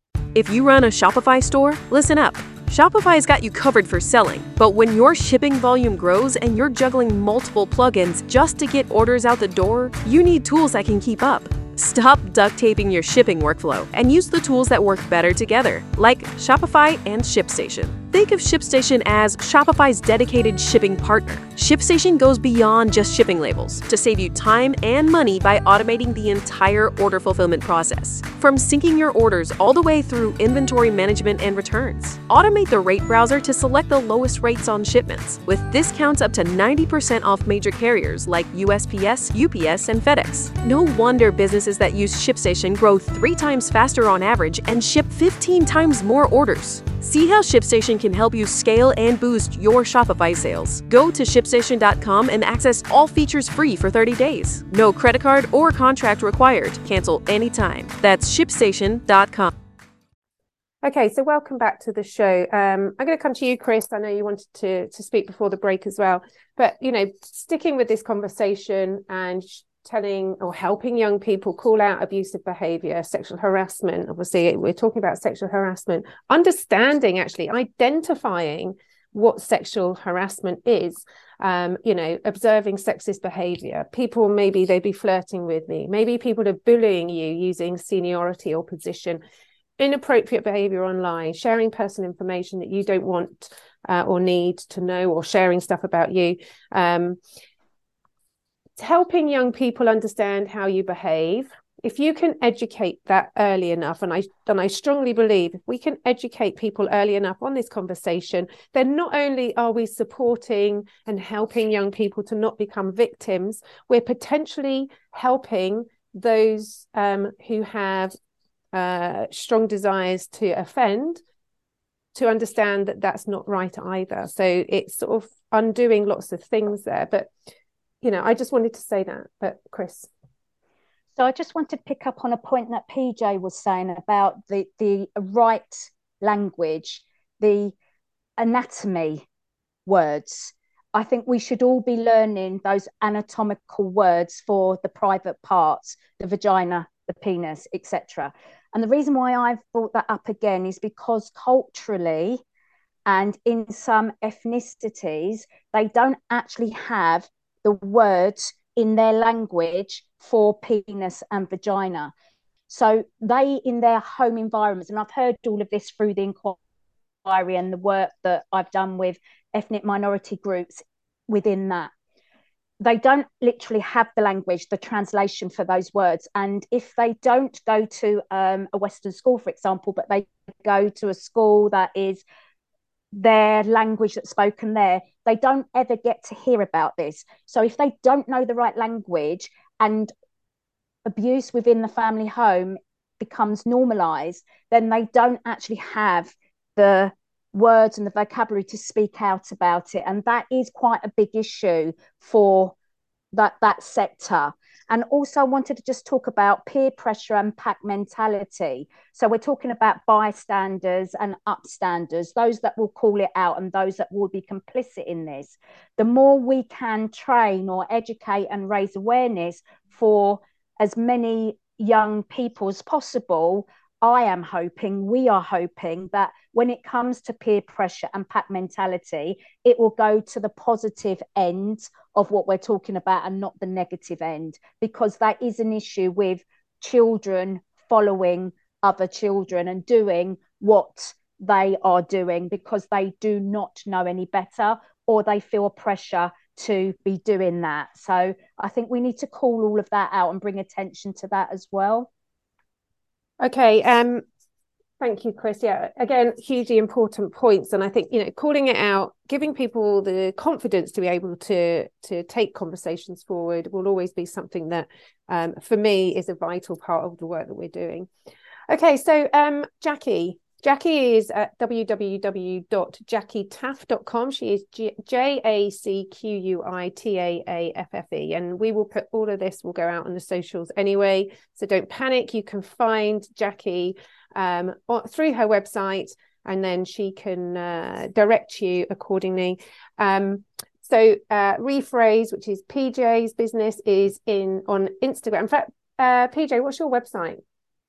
If you run a Shopify store, listen up. Shopify's got you covered for selling, but when your shipping volume grows and you're juggling multiple plugins just to get orders out the door, you need tools that can keep up. Stop duct taping your shipping workflow and use the tools that work better together, like Shopify and ShipStation. Think of ShipStation as Shopify's dedicated shipping partner. ShipStation goes beyond just shipping labels to save you time and money by automating the entire order fulfillment process. From syncing your orders all the way through inventory management and returns. Automate the rate browser to select the lowest rates on shipments, with discounts up to ninety percent off major carriers like U S P S, U P S, and FedEx. No wonder businesses that use ShipStation grow three times faster on average and ship fifteen times more orders. See how ShipStation can help you scale and boost your Shopify sales. Go to ship station dot com and access all features free for thirty days. No credit card or contract required. Cancel anytime. That's ship station dot com. Okay, so welcome back to the show. Um, I'm going to come to you, Chris. I know you wanted to to speak before the break as well. But, you know, sticking with this conversation and telling or helping young people call out abusive behavior, sexual harassment. Obviously, we're talking about sexual harassment. Understanding, actually, identifying what sexual harassment is. Um, you know, observing sexist behavior. People, maybe they'd be flirting with me. Maybe people are bullying you using seniority or position. Inappropriate behavior online, sharing personal information that you don't want uh, or need to know, or sharing stuff about you. Um, helping young people understand how you behave. If you can educate that early enough, and I and I strongly believe if we can educate people early enough on this conversation, then not only are we supporting and helping young people to not become victims, we're potentially helping those um, who have uh, strong desires to offend to understand that that's not right either. So it's sort of undoing lots of things there. But, you know, I just wanted to say that. But Chris. So I just want to pick up on a point that P J was saying about the, the right language, the anatomy words. I think we should all be learning those anatomical words for the private parts, the vagina, the penis, et cetera. And the reason why I've brought that up again is because culturally and in some ethnicities, they don't actually have the words in their language for penis and vagina. So they, in their home environments, and I've heard all of this through the inquiry and the work that I've done with ethnic minority groups within that, they don't literally have the language, the translation for those words. And if they don't go to um, a Western school, for example, but they go to a school that is their language that's spoken there, they don't ever get to hear about this. So if they don't know the right language and abuse within the family home becomes normalized, then they don't actually have the words and the vocabulary to speak out about it. And that is quite a big issue for that that sector. And also I wanted to just talk about peer pressure and pack mentality. So we're talking about bystanders and upstanders, those that will call it out and those that will be complicit in this. The more we can train or educate and raise awareness for as many young people as possible, I am hoping, we are hoping that when it comes to peer pressure and pack mentality, it will go to the positive end of what we're talking about and not the negative end, because that is an issue with children following other children and doing what they are doing because they do not know any better or they feel pressure to be doing that. So I think we need to call all of that out and bring attention to that as well. Okay, um, thank you, Chris. Yeah, again, hugely important points. And I think, you know, calling it out, giving people the confidence to be able to to take conversations forward will always be something that, um, for me, is a vital part of the work that we're doing. Okay, so um, Jackie. Jackie is at w w w dot jackie taff dot com. She is J A C Q U I T A A F F E. And we will put all of this will go out on the socials anyway. So don't panic. You can find Jackie um, through her website, and then she can uh, direct you accordingly. Um, so uh, Rephrase, which is P J's business, is in on Instagram. In fact, uh, P J, what's your website?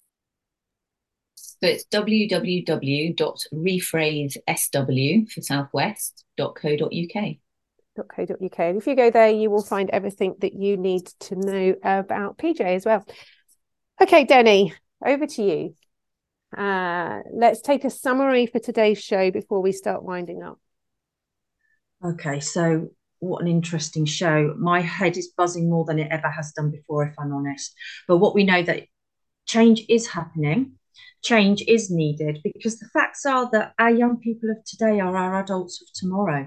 So it's w w w dot rephrase s w for southwest dot co dot u k. .co.uk. And if you go there, you will find everything that you need to know about P J as well. Okay, Denny, over to you. Uh, let's take a summary for today's show before we start winding up. Okay, so what an interesting show. My head is buzzing more than it ever has done before, if I'm honest. But what we know that change is happening. Change is needed because the facts are that our young people of today are our adults of tomorrow.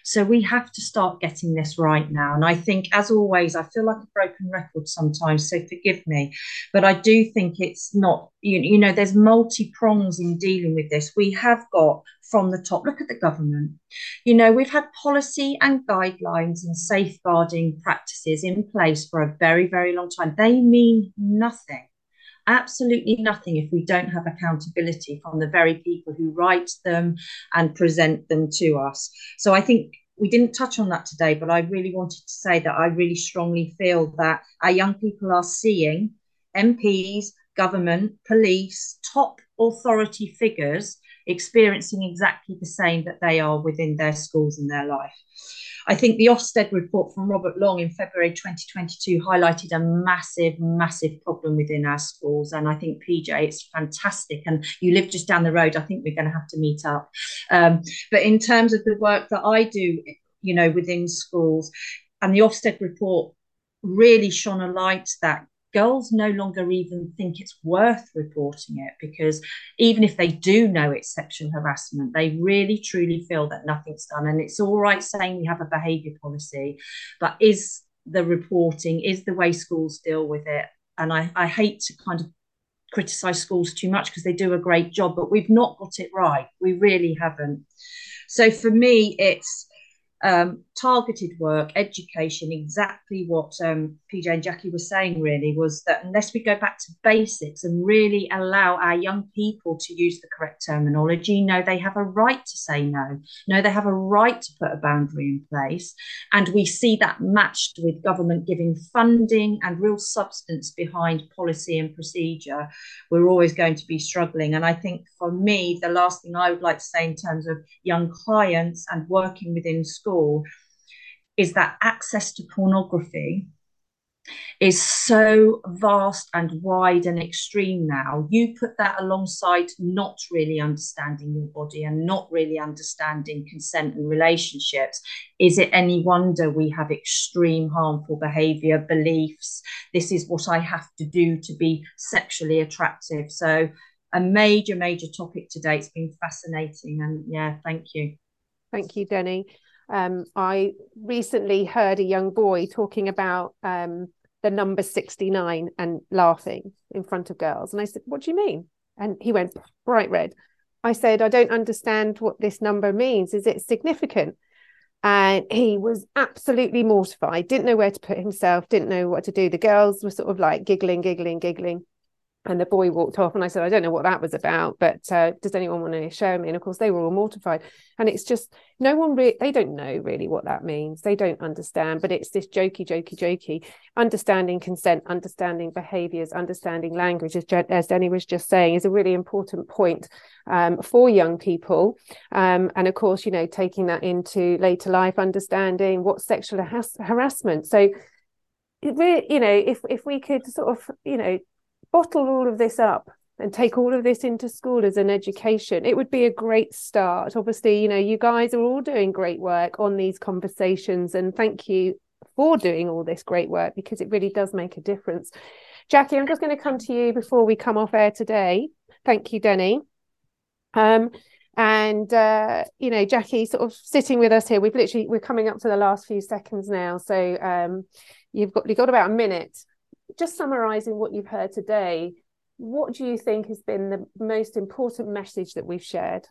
So we have to start getting this right now. And I think, as always, I feel like a broken record sometimes, so forgive me. But I do think it's not, you, you know, there's multi-prongs in dealing with this. We have got from the top, look at the government. You know, we've had policy and guidelines and safeguarding practices in place for a very, very long time. They mean nothing. Absolutely nothing if we don't have accountability from the very people who write them and present them to us. So I think we didn't touch on that today, but I really wanted to say that I really strongly feel that our young people are seeing M Ps, government, police, top authority figures experiencing exactly the same that they are within their schools and their life. I think the Ofsted report from Robert Long in February twenty twenty-two highlighted a massive, massive problem within our schools. And I think, P J, it's fantastic. And you live just down the road. I think we're going to have to meet up. Um, but in terms of the work that I do, you know, within schools, and the Ofsted report really shone a light that girls no longer even think it's worth reporting it, because even if they do know it's sexual harassment, they really truly feel that nothing's done. And it's all right saying we have a behaviour policy, but is the reporting, is the way schools deal with it? And I, I hate to kind of criticise schools too much because they do a great job, but we've not got it right. We really haven't. So for me, it's Um, targeted work, education, exactly what um, P J and Jackie were saying really, was that unless we go back to basics and really allow our young people to use the correct terminology, no, they have a right to say no, no, they have a right to put a boundary in place. And we see that matched with government giving funding and real substance behind policy and procedure, we're always going to be struggling. And I think for me, the last thing I would like to say in terms of young clients and working within school is that access to pornography is so vast and wide and extreme now. You put that alongside not really understanding your body and not really understanding consent and relationships. Is it any wonder we have extreme harmful behaviour, beliefs? This is what I have to do to be sexually attractive. So a major, major topic today. It's been fascinating. And yeah, thank you. Thank you, Denny. Um, I recently heard a young boy talking about um, the number sixty-nine and laughing in front of girls. And I said, what do you mean? And he went bright red. I said, I don't understand what this number means. Is it significant? And he was absolutely mortified, didn't know where to put himself, didn't know what to do. The girls were sort of like giggling, giggling, giggling. And the boy walked off and I said, I don't know what that was about, but uh, does anyone want to show me? And of course, they were all mortified. And it's just, no one really, they don't know really what that means. They don't understand, but it's this jokey, jokey, jokey, understanding consent, understanding behaviours, understanding language, as, as Denny was just saying, is a really important point um, for young people. Um, and of course, you know, taking that into later life, understanding what's sexual has- harassment. So, it really, you know, if if we could sort of, you know, bottle all of this up and take all of this into school as an education, it would be a great start. Obviously, you know, you guys are all doing great work on these conversations, and thank you for doing all this great work because it really does make a difference. Jackie, I'm just going to come to you before we come off air today. Thank you, Denny. Um, and, uh, you know, Jackie sort of sitting with us here. We've literally, we're coming up to the last few seconds now. So um, you've got, you've got about a minute. Just summarising what you've heard today, what do you think has been the most important message that we've shared?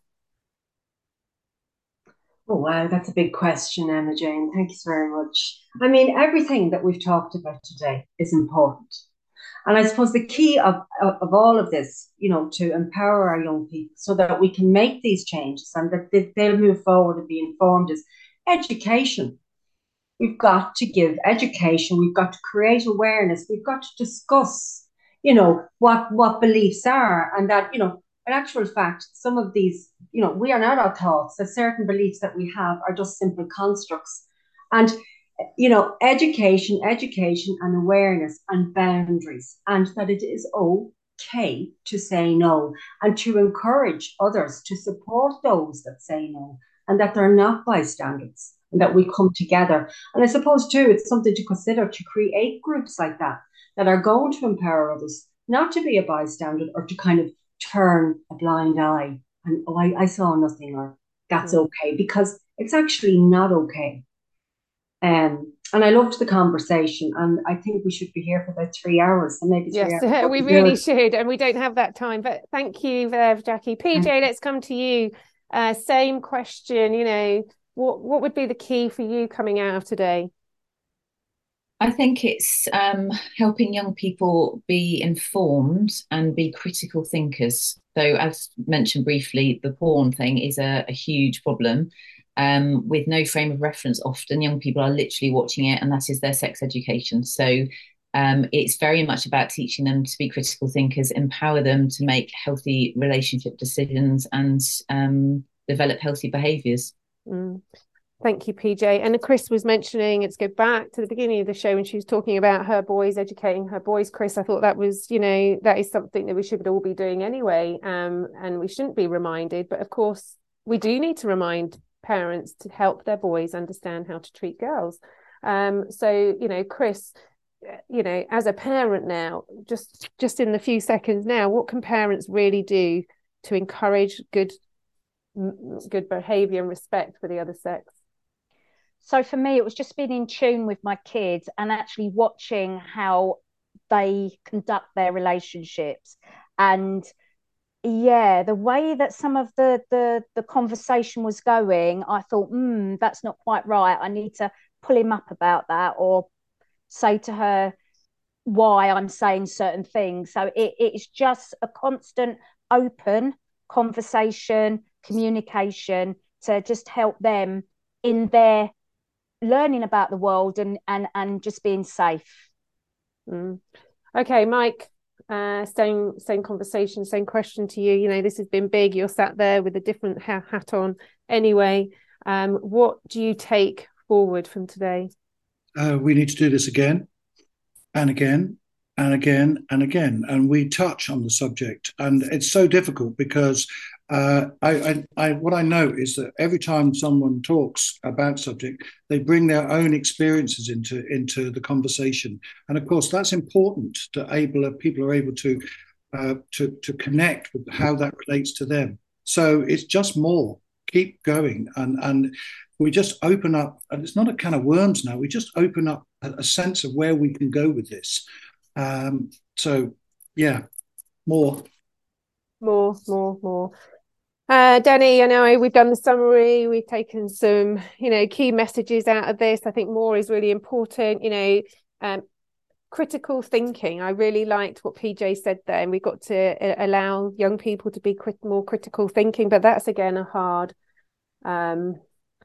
Oh, wow, that's a big question, Emma Jane. Thank you very much. I mean, everything that we've talked about today is important. And I suppose the key of, of, of all of this, you know, to empower our young people so that we can make these changes and that they, they'll move forward and be informed is education. We've got to give education. We've got to create awareness. We've got to discuss, you know, what, what beliefs are, and that, you know, in actual fact, some of these, you know, we are not our thoughts, that certain beliefs that we have are just simple constructs. And, you know, education, education and awareness and boundaries, and that it is okay to say no, and to encourage others to support those that say no, and that they're not bystanders, and that we come together. And I suppose too, it's something to consider to create groups like that, that are going to empower others, not to be a bystander or to kind of turn a blind eye and, oh, I, I saw nothing, or that's okay. Because It's actually not okay. Um, and I loved the conversation, and I think we should be here for about three hours, and maybe three Yes, hours. we really should, and we don't have that time. But thank you, Verve, Jackie. P J, let's come to you. Uh, same question. You know, what what would be the key for you coming out of today? I think it's um, helping young people be informed and be critical thinkers. So, as mentioned briefly, the porn thing is a, a huge problem. Um, with no frame of reference, often young people are literally watching it, and that is their sex education. So um, it's very much about teaching them to be critical thinkers, empower them to make healthy relationship decisions, and um, develop healthy behaviours. Mm. Thank you, P J. And Chris was mentioning, let's go back to the beginning of the show when she was talking about her boys, educating her boys. Chris, I thought that was, you know, that is something that we should all be doing anyway. Um, and we shouldn't be reminded. But of course, we do need to remind parents to help their boys understand how to treat girls. Um, so, you know, Chris, you know, as a parent now, just just in the few seconds now, what can parents really do to encourage good good behavior and respect for the other sex? So for me, it was just being in tune with my kids and actually watching how they conduct their relationships. And yeah, the way that some of the the the conversation was going, I thought, hmm, that's not quite right. I need to pull him up about that, or say to her why I'm saying certain things. So it, it's just a constant open conversation, communication to just help them in their learning about the world and and and just being safe. Mm. Okay, Mike. Uh, same same conversation, same question to you. You know, this has been big. You're sat there with a different ha- hat on. Anyway, um, what do you take forward from today? Uh, we need to do this again and again and again and again, and we touch on the subject, and it's so difficult because uh, I, I, I, what I know is that every time someone talks about subject, they bring their own experiences into into the conversation, and of course that's important to able people are able to uh, to to connect with how that relates to them. So it's just more keep going, and and we just open up, and it's not a can of worms now. We just open up a, a sense of where we can go with this. Um, so yeah, more. More, more, more. Uh, Danny, I know we've done the summary. We've taken some, you know, key messages out of this. I think more is really important. You know, um, critical thinking. I really liked what P J said there, and we've got to allow young people to be crit- more critical thinking. But that's again a hard, um,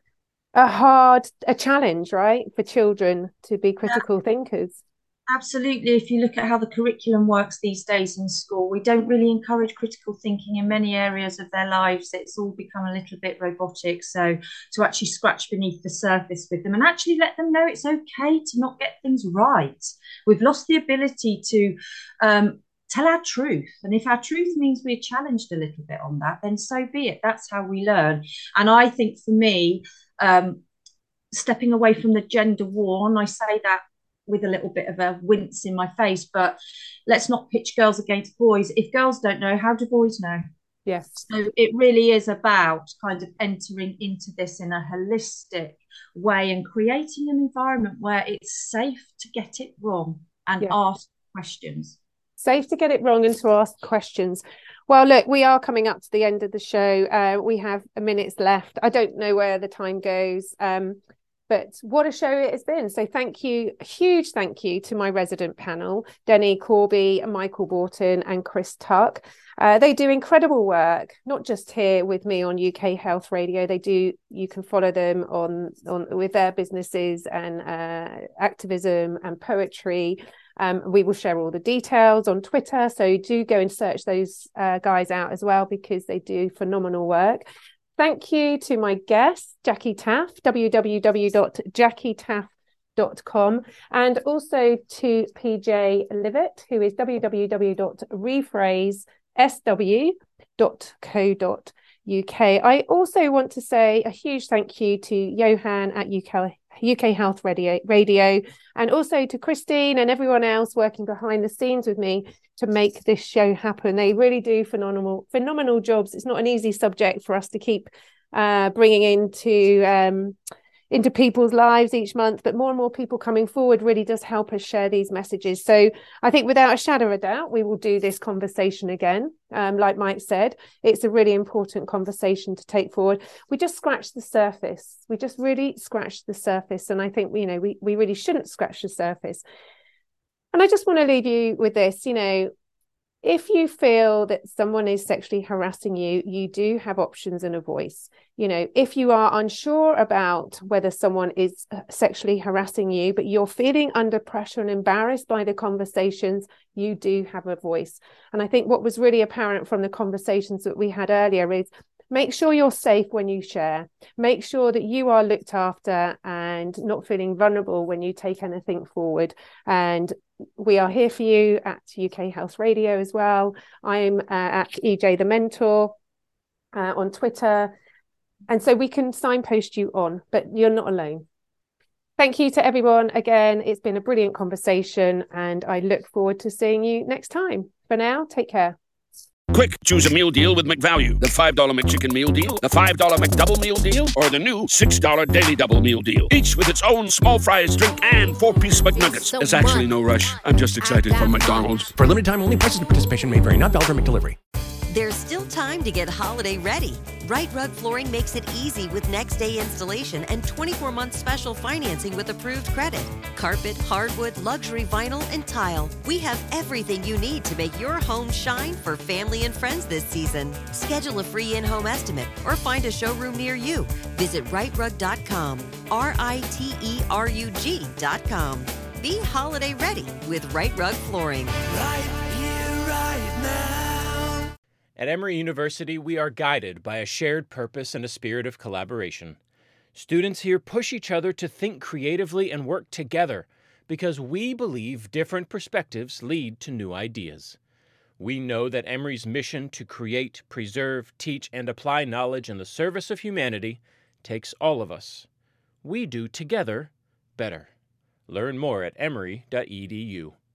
a hard, a challenge, right, for children to be critical yeah. thinkers. Absolutely. If you look at how the curriculum works these days in school, we don't really encourage critical thinking in many areas of their lives. It's all become a little bit robotic. So to actually scratch beneath the surface with them and actually let them know it's okay to not get things right. We've lost the ability to um, tell our truth. And if our truth means we're challenged a little bit on that, then so be it. That's how we learn. And I think for me, um, stepping away from the gender war, and I say that with a little bit of a wince in my face, but let's not pitch girls against boys. If girls don't know, how do boys know? Yes. So it really is about kind of entering into this in a holistic way and creating an environment where it's safe to get it wrong and yeah. ask questions. Safe to get it wrong and to ask questions. Well, look, we are coming up to the end of the show. Uh, we have a minutes left. I don't know where the time goes. Um, But what a show it has been. So thank you, a huge thank you to my resident panel, Denny Corby, Michael Borton and Chris Tuck. Uh, they do incredible work, not just here with me on U K Health Radio. They do, you can follow them on, on with their businesses and uh, activism and poetry. Um, we will share all the details on Twitter. So do go and search those uh, guys out as well, because they do phenomenal work. Thank you to my guest, Jackie Taff, w w w dot jackie taff dot com, and also to P J Livet, who is w w w dot rephrase s w dot co dot u k. I also want to say a huge thank you to Johan at U K U K Health Radio, Radio, and also to Christine and everyone else working behind the scenes with me to make this show happen. They really do phenomenal, phenomenal jobs. It's not an easy subject for us to keep uh, bringing into um, into people's lives each month, but more and more people coming forward really does help us share these messages. So I think without a shadow of a doubt, we will do this conversation again. Um, like Mike said, it's a really important conversation to take forward. We just scratched the surface. We just really scratched the surface. And I think, you know, we, we really shouldn't scratch the surface. And I just want to leave you with this, you know, if you feel that someone is sexually harassing you, you do have options and a voice. You know, if you are unsure about whether someone is sexually harassing you, but you're feeling under pressure and embarrassed by the conversations, you do have a voice. And I think what was really apparent from the conversations that we had earlier is make sure you're safe when you share. Make sure that you are looked after and not feeling vulnerable when you take anything forward. And we are here for you at U K Health Radio as well. I'm uh, at E J the Mentor uh, on Twitter. And so we can signpost you on, but you're not alone. Thank you to everyone. Again, it's been a brilliant conversation and I look forward to seeing you next time. For now, take care. Quick, choose a meal deal with McValue. The five dollar McChicken meal deal, the five dollar McDouble meal deal, or the new six dollar Daily Double meal deal. Each with its own small fries, drink, and four-piece McNuggets. There's actually no rush. I'm just excited for McDonald's. For a limited time only, prices and participation may vary. Not valid for McDelivery. There's still time to get holiday ready. Right Rug Flooring makes it easy with next day installation and twenty-four month special financing with approved credit. Carpet, hardwood, luxury vinyl, and tile. We have everything you need to make your home shine for family and friends this season. Schedule a free in-home estimate or find a showroom near you. Visit right rug dot com, R I T E R U G dot com. Be holiday ready with Right Rug Flooring. Right here, right now. At Emory University, we are guided by a shared purpose and a spirit of collaboration. Students here push each other to think creatively and work together because we believe different perspectives lead to new ideas. We know that Emory's mission to create, preserve, teach, and apply knowledge in the service of humanity takes all of us. We do together better. Learn more at emory dot e d u.